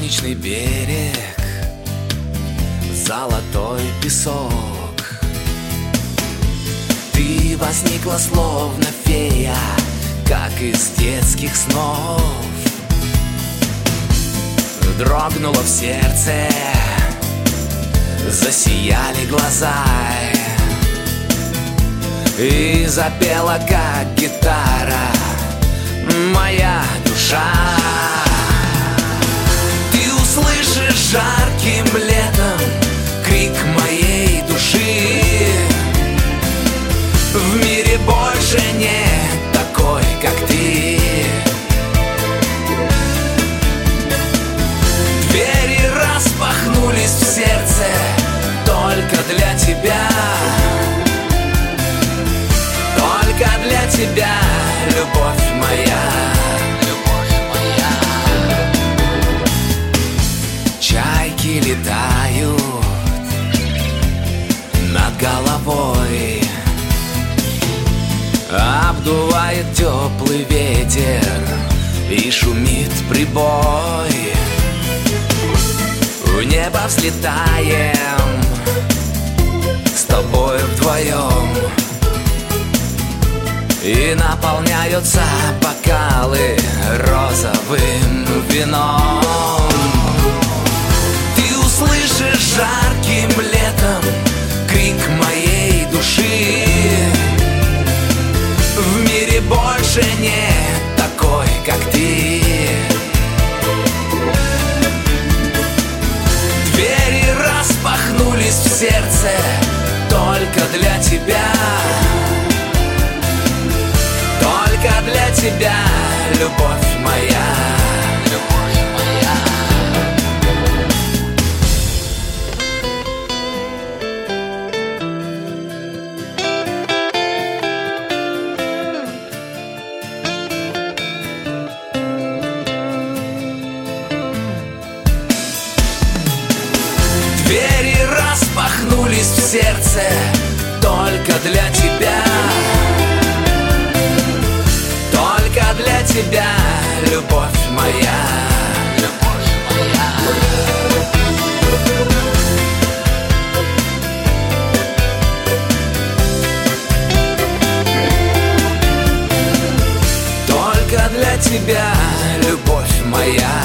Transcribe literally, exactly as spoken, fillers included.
солнечный берег, золотой песок. Ты возникла словно фея, как из детских снов. Дрогнуло в сердце, засияли глаза, и запела, как гитара, моя душа. Ты услышишь жарким летом крик моей души. В мире больше нет такой, как ты. Двери распахнулись в сердце только для тебя. Только для тебя, любовь моя. Любовь моя. Чайки летают над головой, обдувает теплый ветер и шумит прибой. В небо взлетаем с тобой вдвоем, и наполняются бокалы розовым вином. Ты услышишь жарким летом крик моей души. В мире больше нет такой, как ты. Двери распахнулись в сердце только для тебя. Только для тебя, любовь моя. Любовь моя. Двери распахнулись в сердце только для тебя. Только для тебя, любовь моя. Любовь моя. Только для тебя, любовь моя.